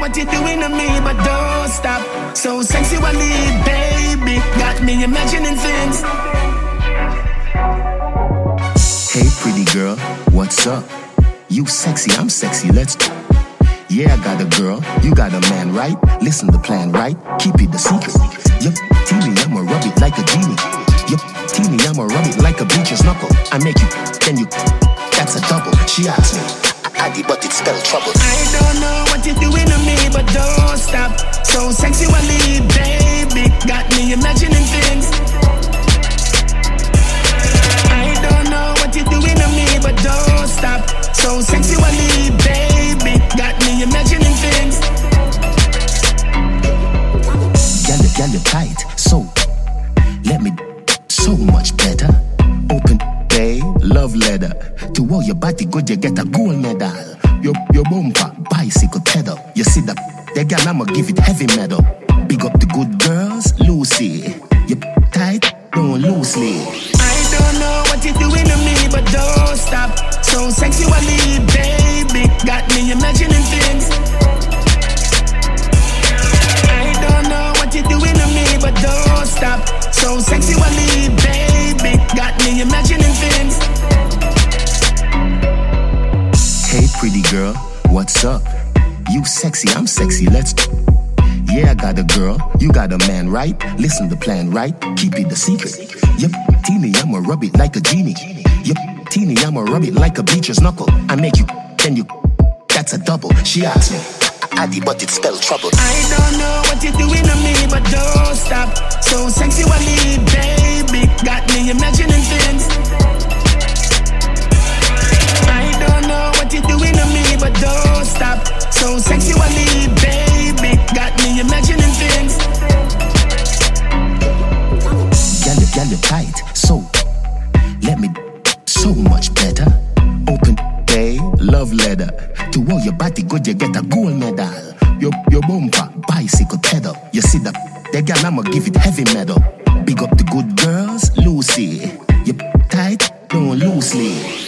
what you're doing to me, but don't stop. So sexually, baby, got me imagining things. Hey pretty girl, what's up? You sexy, I'm sexy, let's go. Yeah, I got a girl, you got a man, right? Listen to plan, right? Keep it the secret. Yup, teeny, I'ma rub it like a genie. Yup, teeny, I'ma rub it like a bleacher's knuckle. I make you, then you, that's a double. She asked me, Addy, but it spelled trouble. I don't know what you're doing to me, but don't stop. So sexually, baby, got me imagining things. I don't know what you're doing to me, but don't stop. So sexually, baby, got me imagining things. Girl, you're tight, so let me so much better. Open day, love letter. To all your body good, you get a gold medal. Your bumper, bicycle pedal. You see the girl, I'ma give it heavy metal. Big up the good girls, Lucy. You tight, don't loosely. I don't know what you're doing to me, but don't stop. So sexually, baby, got me imagining things. I don't know what you're doing to me, but don't stop. So sexually, baby, got me imagining things. Hey pretty girl, what's up? You sexy, I'm sexy, let's go. Yeah, I got a girl, you got a man, right? Listen to plan, right? Keep it the secret. Yup, teeny, I'ma rub it like a genie. Yup, teeny, I'ma rub it like a bleacher's knuckle. I make you, then you, that's a double. She asked me, Addy, but it spelled trouble. I don't know what you're doing to me, but don't stop. So sexually, baby, got me imagining things. I don't know what you're doing to me, but don't stop. So sexually, baby, got me imagining things. Girl, you're tight, so let me so much better. Open day, love letter. To all your body good, you get a gold medal. Your bumper, bicycle pedal. You see the girl, I'ma give it heavy metal. Big up the good girls, Lucy. You tight, don't loosely.